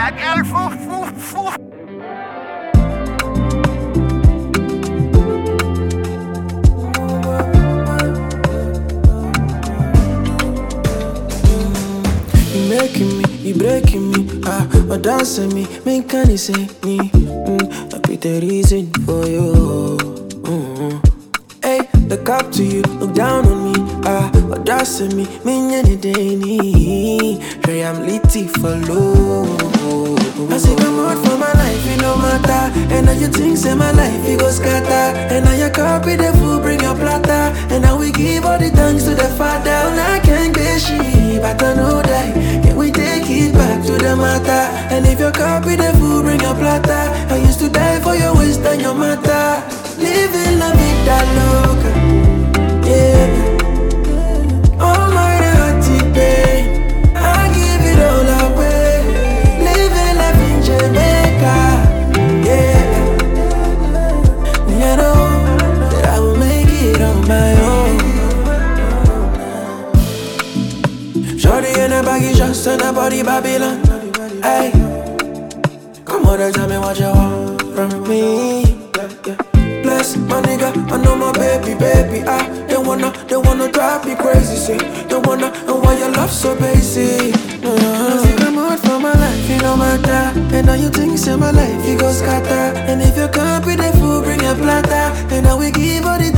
girl, foo. You making me, you breaking me, or dancing me, make any say me. I be the reason for you. Hey, look up to you, look down on me, or dancing me, any day ni. Try I'm litty for low. I say come out for my life, it no matter. And now you think say my life, it go scatter. And now you copy the food, bring your platter. And now we give all the thanks to the Father. And I can't be she, but I know that. Can we take it back to the matter? And if you copy the food, bring your platter. I used to die for your waste and your matter. Living la vida loca, yeah. All my dirty pain, I give it all away. Living life in Jamaica, yeah. Me I know that I will make it on my own. Shorty in a baggy dress and a body Babylon. Ay, come on, tell me what you want from me. Bless my nigga, I know my baby. They wanna drive me crazy, say. They wanna, and why your love so basic. I think I'm out for my life, it no matter. And now you think say my life, it go scatter. And if you can't be the fool, bring a platter. And now we give all the